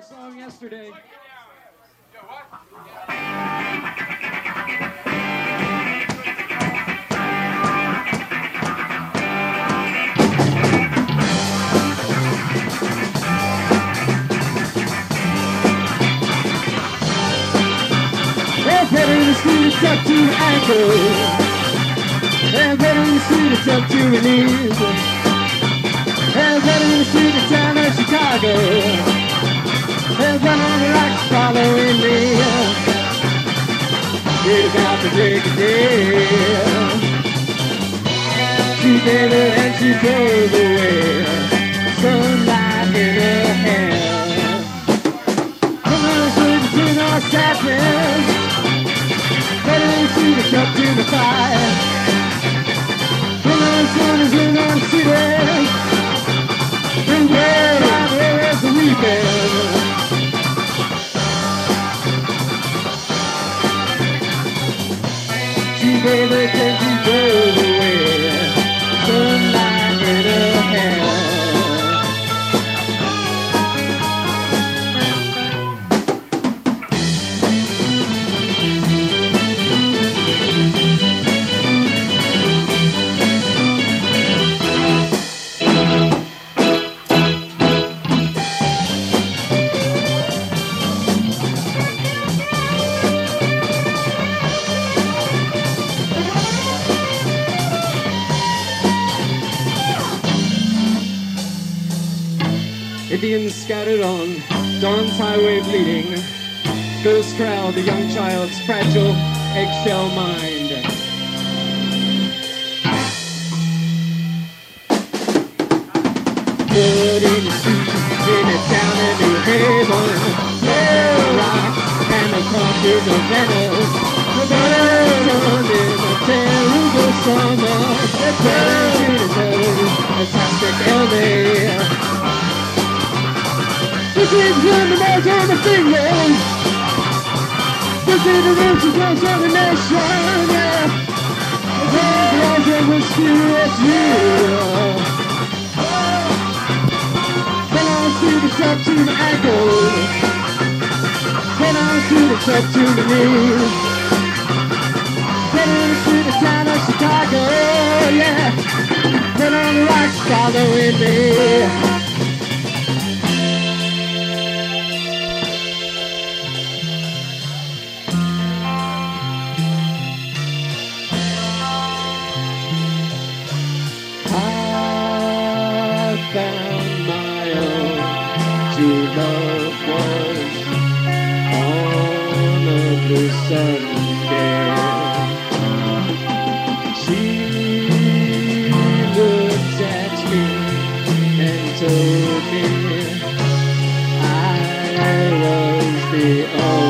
song yesterday. Head in the street, it's up to your ankles. Head in the street, it's up to your knees. Head in the street, it's down in Chicago. Head on the rocks following me. We're about to take a deal. She did it and she drove away. Sunlight in her hair. Come on, sweet, our sadness. It's up to the fire. When the sun is in our city, and where's the weekend? She gave it and she drove away. Sunlight in her hair. Indians scattered on dawn's highway bleeding. Ghost crowd, the young child's fragile eggshell mind. Blood in the streets, in a town in New Haven. Little Rock and the countries of Venice. The burned in a terrible summer. The turned to the toxic LA. This is when the march on the fingers. This is the roots of the southern nation, yeah. The world was serious, yeah. Then I see the top to the ankles. Then I see the top to the knees. Then I see the town of Chicago, yeah. Then on the rocks following me. Found my own true love was on a blue Sunday. She looked at me and told me I was the only